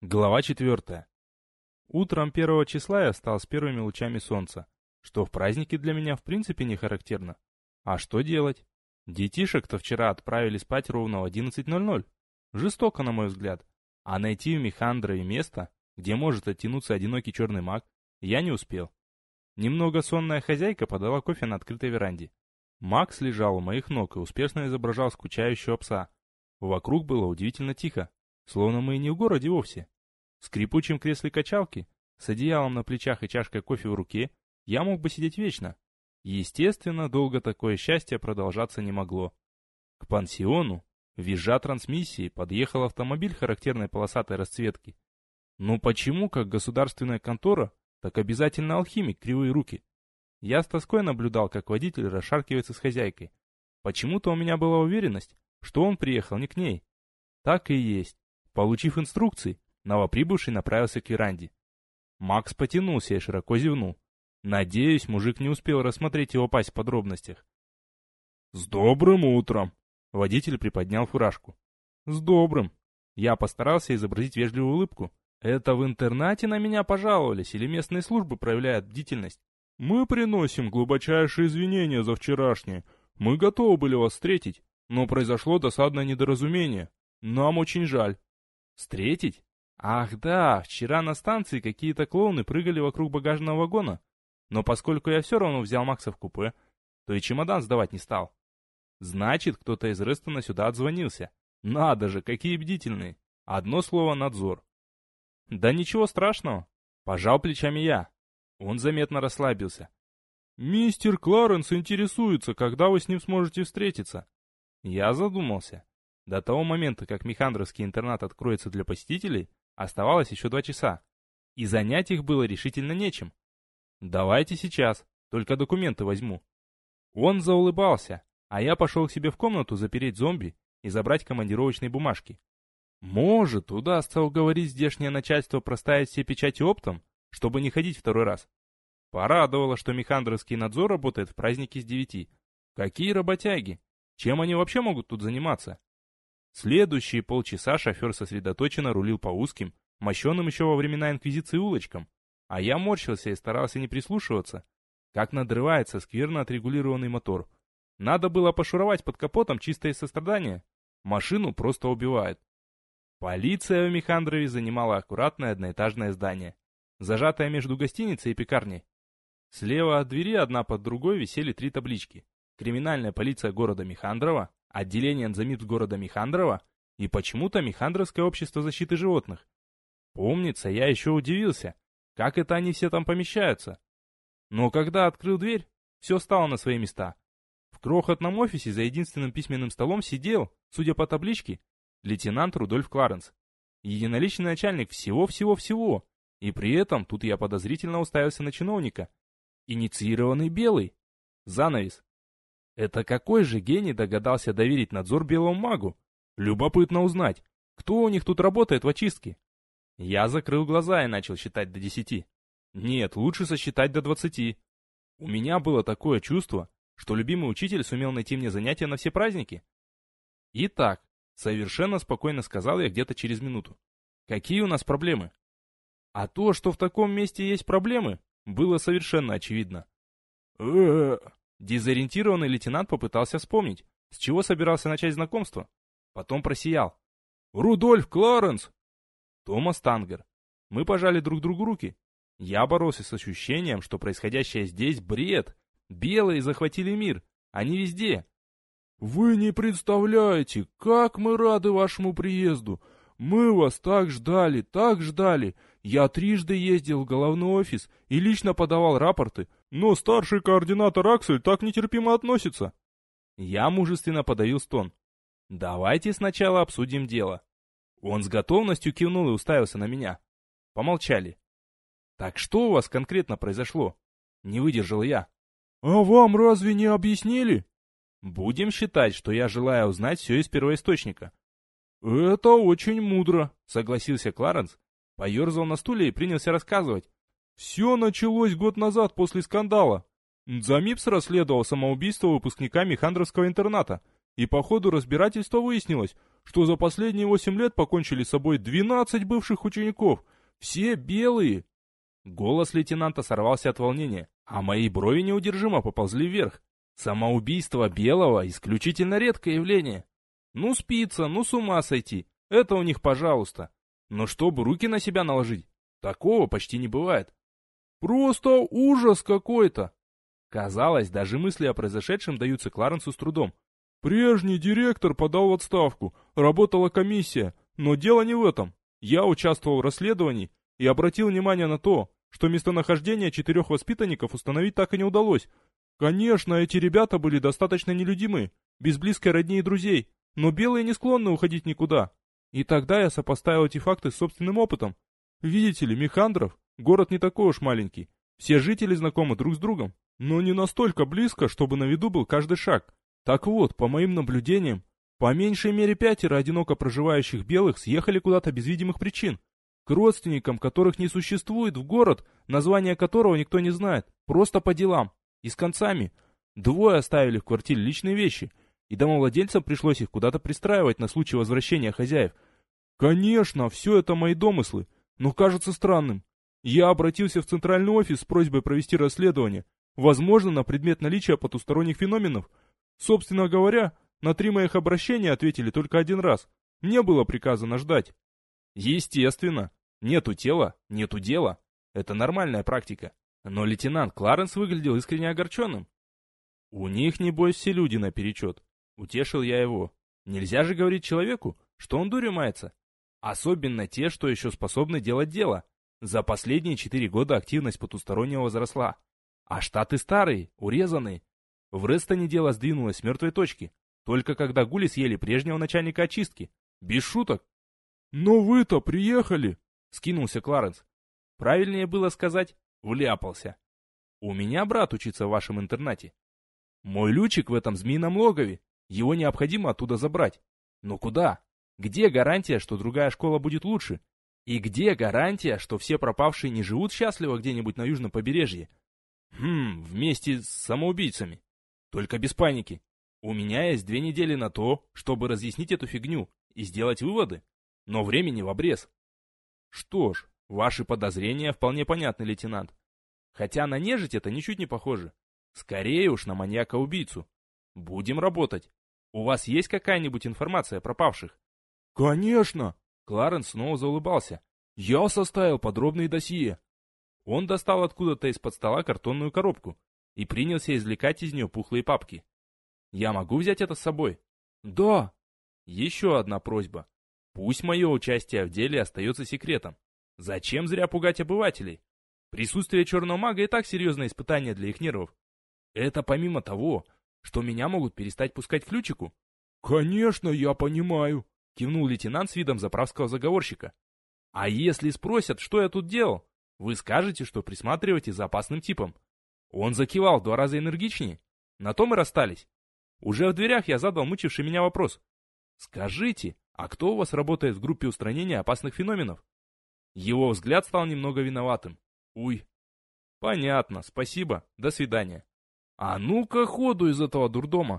Глава 4. Утром 1 числа я встал с первыми лучами солнца, что в празднике для меня в принципе не характерно. А что делать? Детишек-то вчера отправили спать ровно в 11:00. Жестоко, на мой взгляд. А найти в Михандрове место, где может оттянуться одинокий черный маг, я не успел. Немного сонная хозяйка подала кофе на открытой веранде. Макс лежал у моих ног и успешно изображал скучающего пса. Вокруг было удивительно тихо, словно мы и не в городе вовсе. В скрипучем кресле качалки, с одеялом на плечах и чашкой кофе в руке, я мог бы сидеть вечно. Естественно, долго такое счастье продолжаться не могло. К пансиону, визжа трансмиссии, подъехал автомобиль характерной полосатой расцветки. Ну почему, как государственная контора, так обязательно алхимик, кривые руки? Я с тоской наблюдал, как водитель расшаркивается с хозяйкой. Почему-то у меня была уверенность, что он приехал не к ней. Так и есть. Получив инструкции, новоприбывший направился к веранде. Макс потянулся и широко зевнул. Надеюсь, мужик не успел рассмотреть его пасть в подробностях. «С добрым утром!» Водитель приподнял фуражку. «С добрым!» Я постарался изобразить вежливую улыбку. «Это в интернате на меня пожаловались или местные службы проявляют бдительность?» «Мы приносим глубочайшие извинения за вчерашнее. Мы готовы были вас встретить, но произошло досадное недоразумение. Нам очень жаль». «Встретить? Ах да, вчера на станции какие-то клоуны прыгали вокруг багажного вагона. Но поскольку я все равно взял Макса в купе, то и чемодан сдавать не стал. Значит, кто-то из Рестона сюда отзвонился. Надо же, какие бдительные. Одно слово — надзор». «Да ничего страшного», — пожал плечами я. Он заметно расслабился. «Мистер Кларенс интересуется, когда вы с ним сможете встретиться». Я задумался. До того момента, как Михандровский интернат откроется для посетителей, оставалось еще 2 часа. И занять их было решительно нечем. «Давайте сейчас, только документы возьму». Он заулыбался, а я пошел к себе в комнату запереть зомби и забрать командировочные бумажки. Может, удастся уговорить здешнее начальство проставить все печати оптом, чтобы не ходить второй раз. Порадовало, что Михандровский надзор работает в праздники с 9. Какие работяги! Чем они вообще могут тут заниматься? Следующие полчаса шофер сосредоточенно рулил по узким, мощенным еще во времена инквизиции улочкам, а я морщился и старался не прислушиваться, как надрывается скверно отрегулированный мотор. Надо было пошуровать под капотом чисто из сострадания. Машину просто убивают. Полиция в Михандрове занимала аккуратное одноэтажное здание, зажатое между гостиницей и пекарней. Слева от двери одна под другой висели 3 таблички. Криминальная полиция города Михандрова, отделение Нзамипс города Михандрова и почему-то Михандровское общество защиты животных. Помнится, я еще удивился, как это они все там помещаются. Но когда открыл дверь, все стало на свои места. В крохотном офисе за единственным письменным столом сидел, судя по табличке, лейтенант Рудольф Кларенс. Единоличный начальник всего-всего-всего. И при этом тут я подозрительно уставился на чиновника. Инициированный белый. Занавес. Это какой же гений догадался доверить надзор белому магу? Любопытно узнать, кто у них тут работает в очистке. Я закрыл глаза и начал считать до 10. Нет, лучше сосчитать до 20. У меня было такое чувство, что любимый учитель сумел найти мне занятия на все праздники. Итак, совершенно спокойно сказал я где-то через минуту. Какие у нас проблемы? А то, что в таком месте есть проблемы, было совершенно очевидно. Дезориентированный лейтенант попытался вспомнить, с чего собирался начать знакомство. Потом просиял. «Рудольф Кларенс!» Томас Тангер. Мы пожали друг другу руки. Я боролся с ощущением, что происходящее здесь бред. Белые захватили мир. Они везде. «Вы не представляете, как мы рады вашему приезду! Мы вас так ждали, так ждали! Я трижды ездил в головной офис и лично подавал рапорты, но старший координатор Аксель так нетерпимо относится!» Я мужественно подавил стон. «Давайте сначала обсудим дело». Он с готовностью кивнул и уставился на меня. Помолчали. «Так что у вас конкретно произошло?» Не выдержал я. «А вам разве не объяснили?» «Будем считать, что я желаю узнать все из первоисточника». «Это очень мудро», — согласился Кларенс, поерзал на стуле и принялся рассказывать. «Все началось год назад после скандала. Нзамипс расследовал самоубийство выпускника Михандровского интерната, и по ходу разбирательства выяснилось, что за последние 8 лет покончили с собой 12 бывших учеников. Все белые. Голос лейтенанта сорвался от волнения, а мои брови неудержимо поползли вверх. Самоубийство белого — исключительно редкое явление. Ну спится, ну с ума сойти. Это у них пожалуйста. Но чтобы руки на себя наложить, такого почти не бывает. Просто ужас какой-то. Казалось, даже мысли о произошедшем даются Кларенсу с трудом. Прежний директор подал в отставку, работала комиссия, но дело не в этом. Я участвовал в расследовании и обратил внимание на то, что местонахождение 4 воспитанников установить так и не удалось. Конечно, эти ребята были достаточно нелюдимы, без близкой родни и друзей, но белые не склонны уходить никуда. И тогда я сопоставил эти факты с собственным опытом. Видите ли, Михандров — город не такой уж маленький. Все жители знакомы друг с другом, но не настолько близко, чтобы на виду был каждый шаг. Так вот, по моим наблюдениям, по меньшей мере 5 одиноко проживающих белых съехали куда-то без видимых причин. К родственникам, которых не существует, в город, название которого никто не знает, просто по делам. И с концами. 2 оставили в квартире личные вещи, и домовладельцам пришлось их куда-то пристраивать на случай возвращения хозяев. Конечно, все это мои домыслы, но кажется странным. Я обратился в центральный офис с просьбой провести расследование, возможно, на предмет наличия потусторонних феноменов. Собственно говоря, на 3 моих обращения ответили только 1 раз. Мне было приказано ждать. Естественно. Нету тела, нету дела. Это нормальная практика. Но лейтенант Кларенс выглядел искренне огорченным. У них, небось, все люди наперечет. Утешил я его. Нельзя же говорить человеку, что он дурью мается. Особенно те, что еще способны делать дело. За последние 4 года активность потустороннего возросла. А штаты старые, урезанные. В Рестоне дело сдвинулось с мертвой точки. Только когда гули съели прежнего начальника очистки. Без шуток. «Но вы-то приехали!» — скинулся Кларенс. Правильнее было сказать «вляпался». У меня брат учится в вашем интернате. Мой Лючик в этом змеином логове. Его необходимо оттуда забрать. Но куда? Где гарантия, что другая школа будет лучше? И где гарантия, что все пропавшие не живут счастливо где-нибудь на южном побережье? Вместе с самоубийцами. Только без паники. У меня есть 2 недели на то, чтобы разъяснить эту фигню и сделать выводы. Но времени в обрез. Что ж, ваши подозрения вполне понятны, лейтенант. Хотя на нежить это ничуть не похоже. Скорее уж на маньяка-убийцу. Будем работать. У вас есть какая-нибудь информация о пропавших? Конечно! Кларенс снова заулыбался. Я составил подробные досье. Он достал откуда-то из-под стола картонную коробку и принялся извлекать из нее пухлые папки. Я могу взять это с собой? Да. Еще одна просьба. Пусть мое участие в деле остается секретом. Зачем зря пугать обывателей? Присутствие черного мага и так серьезное испытание для их нервов. Это помимо того, что меня могут перестать пускать к Лючику. Конечно, я понимаю, кивнул лейтенант с видом заправского заговорщика. А если спросят, что я тут делал, вы скажете, что присматриваете за опасным типом. Он закивал в 2 раза энергичнее. На том и расстались. Уже в дверях я задал мучивший меня вопрос. Скажите, а кто у вас работает в группе устранения опасных феноменов? Его взгляд стал немного виноватым. Уй. Понятно, спасибо, до свидания. А ну-ка ходу из этого дурдома.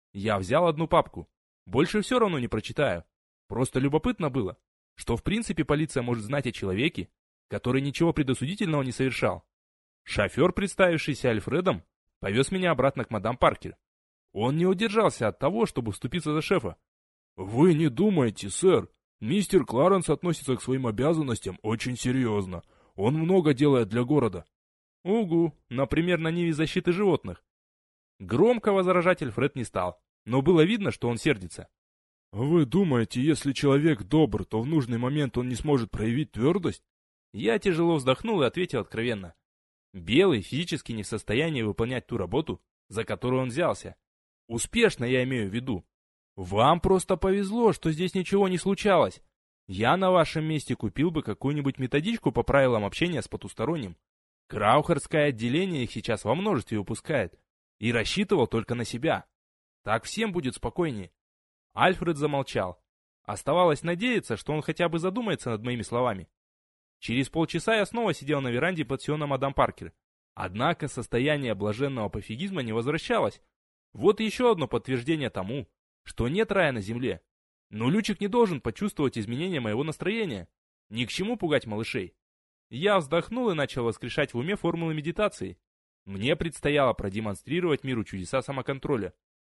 Я взял одну папку. Больше все равно не прочитаю. Просто любопытно было, что в принципе полиция может знать о человеке, который ничего предосудительного не совершал. Шофер, представившийся Альфредом, повез меня обратно к мадам Паркер. Он не удержался от того, чтобы вступиться за шефа. «Вы не думайте, сэр. Мистер Кларенс относится к своим обязанностям очень серьезно. Он много делает для города». «Угу, например, на ниве защиты животных». Громко возражать Альфред не стал, но было видно, что он сердится. «Вы думаете, если человек добр, то в нужный момент он не сможет проявить твердость?» Я тяжело вздохнул и ответил откровенно. Белый физически не в состоянии выполнять ту работу, за которую он взялся. Успешно я имею в виду. Вам просто повезло, что здесь ничего не случалось. Я на вашем месте купил бы какую-нибудь методичку по правилам общения с потусторонним. Краухардское отделение их сейчас во множестве выпускает. И рассчитывал только на себя. Так всем будет спокойнее. Альфред замолчал. Оставалось надеяться, что он хотя бы задумается над моими словами. Через полчаса я снова сидел на веранде пансиона мадам Паркер. Однако состояние блаженного пофигизма не возвращалось. Вот еще одно подтверждение тому, что нет рая на земле. Но Лючик не должен почувствовать изменения моего настроения. Ни к чему пугать малышей. Я вздохнул и начал воскрешать в уме формулы медитации. Мне предстояло продемонстрировать миру чудеса самоконтроля.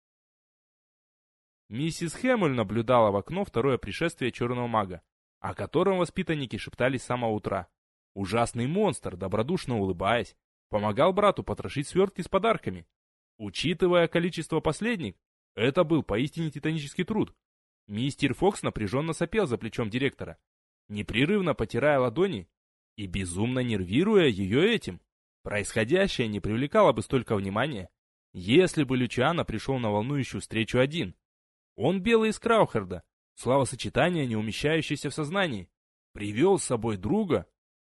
Миссис Хэммель наблюдала в окно второе пришествие черного мага, о котором воспитанники шептались с самого утра. Ужасный монстр, добродушно улыбаясь, помогал брату потрошить свертки с подарками. Учитывая количество последних, это был поистине титанический труд. Мистер Фокс напряженно сопел за плечом директора, непрерывно потирая ладони и безумно нервируя ее этим. Происходящее не привлекало бы столько внимания, если бы Лючиано пришел на волнующую встречу один. Он белый из Краухерда, словосочетание, не умещающееся в сознании, привел с собой друга.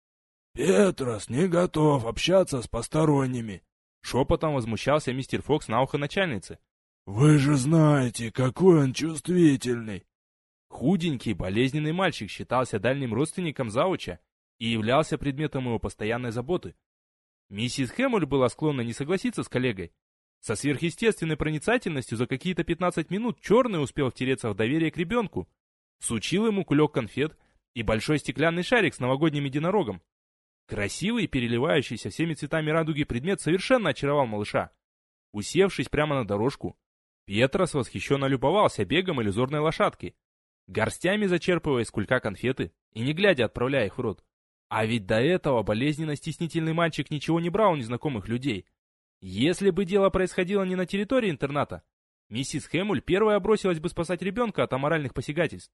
«Петрос не готов общаться с посторонними», — шепотом возмущался мистер Фокс на ухо начальницы. «Вы же знаете, какой он чувствительный». Худенький, болезненный мальчик считался дальним родственником завуча и являлся предметом его постоянной заботы. Миссис Хэммель была склонна не согласиться с коллегой. Со сверхъестественной проницательностью за какие-то 15 минут Черный успел втереться в доверие к ребенку. Сучил ему кулек конфет и большой стеклянный шарик с новогодним единорогом. Красивый, переливающийся всеми цветами радуги предмет совершенно очаровал малыша. Усевшись прямо на дорожку, Петрос восхищенно любовался бегом иллюзорной лошадки, горстями зачерпывая из кулька конфеты и не глядя отправляя их в рот. А ведь до этого болезненно стеснительный мальчик ничего не брал у незнакомых людей. Если бы дело происходило не на территории интерната, миссис Хэммель первая бросилась бы спасать ребенка от аморальных посягательств.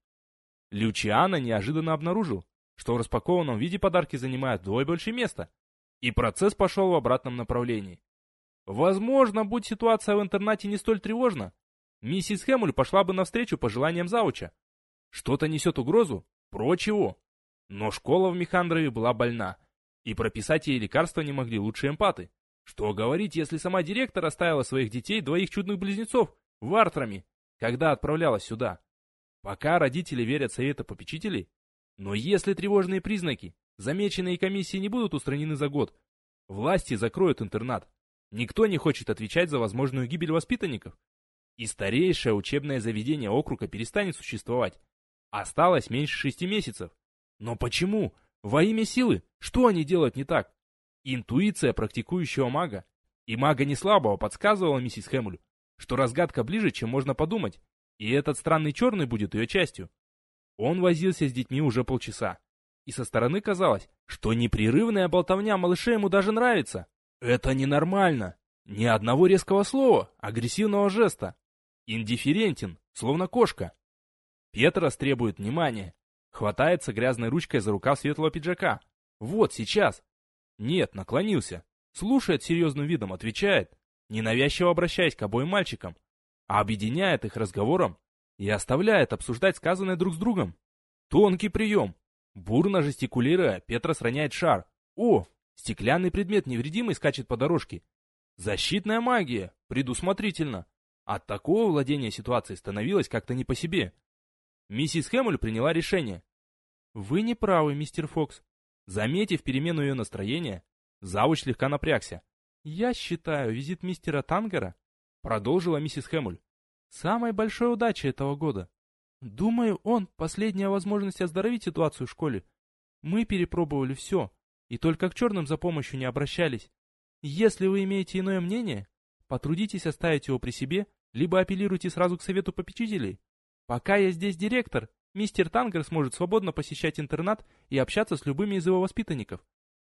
Лючиано неожиданно обнаружил, что в распакованном виде подарки занимают вдвое больше места, и процесс пошел в обратном направлении. Возможно, будь ситуация в интернате не столь тревожна, миссис Хэммель пошла бы навстречу пожеланиям завуча. Что-то несет угрозу? Прочь его. Но школа в Механдрове была больна, и прописать ей лекарства не могли лучшие эмпаты. Что говорить, если сама директор оставила своих детей, двоих чудных близнецов, в Артраме, когда отправлялась сюда? Пока родители верят совету попечителей, но если тревожные признаки, замеченные комиссией, не будут устранены за год, власти закроют интернат. Никто не хочет отвечать за возможную гибель воспитанников. И старейшее учебное заведение округа перестанет существовать. Осталось меньше 6 месяцев. Но почему? Во имя силы? Что они делают не так? Интуиция практикующего мага и мага не слабого подсказывала миссис Хэммель, что разгадка ближе, чем можно подумать, и этот странный черный будет ее частью. Он возился с детьми уже полчаса, и со стороны казалось, что непрерывная болтовня малыша ему даже нравится. Это ненормально. Ни одного резкого слова, агрессивного жеста. Индифферентен, словно кошка. Петрос требует внимания. Хватается грязной ручкой за рукав светлого пиджака. Вот, сейчас. Нет, наклонился. Слушает серьезным видом, отвечает, ненавязчиво обращаясь к обоим мальчикам, а объединяет их разговором и оставляет обсуждать сказанное друг с другом. Тонкий прием. Бурно жестикулируя, Петрос роняет шар. О, стеклянный предмет невредимый скачет по дорожке. Защитная магия, предусмотрительно. От такого владения ситуацией становилось как-то не по себе. Миссис Хэммель приняла решение. «Вы не правы, мистер Фокс». Заметив перемену ее настроения, завуч слегка напрягся. «Я считаю визит мистера Тангера», — продолжила миссис Хэммель, — «самой большой удачей этого года. Думаю, он — последняя возможность оздоровить ситуацию в школе. Мы перепробовали все, и только к черным за помощью не обращались. Если вы имеете иное мнение, потрудитесь оставить его при себе, либо апеллируйте сразу к совету попечителей. Пока я здесь директор, мистер Тангер сможет свободно посещать интернат и общаться с любыми из его воспитанников».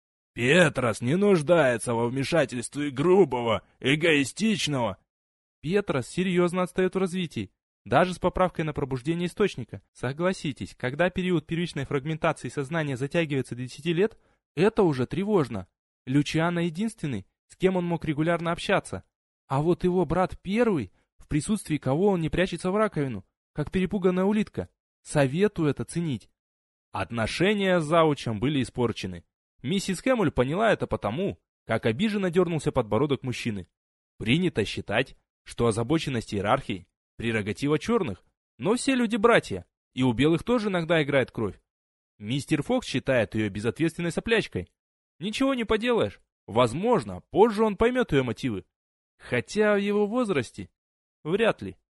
«Петрос не нуждается во вмешательстве грубого, эгоистичного». Петрос серьезно отстает в развитии, даже с поправкой на пробуждение источника. Согласитесь, когда период первичной фрагментации сознания затягивается до 10 лет, это уже тревожно. Лючиано единственный, с кем он мог регулярно общаться. А вот его брат первый, в присутствии кого он не прячется в раковину, как перепуганная улитка. Советую это ценить. Отношения с заучем были испорчены. Миссис Хэммель поняла это потому, как обиженно дернулся подбородок мужчины. Принято считать, что озабоченность иерархией – прерогатива черных, но все люди братья, и у белых тоже иногда играет кровь. Мистер Фокс считает ее безответственной соплячкой. Ничего не поделаешь, возможно, позже он поймет ее мотивы. Хотя в его возрасте вряд ли.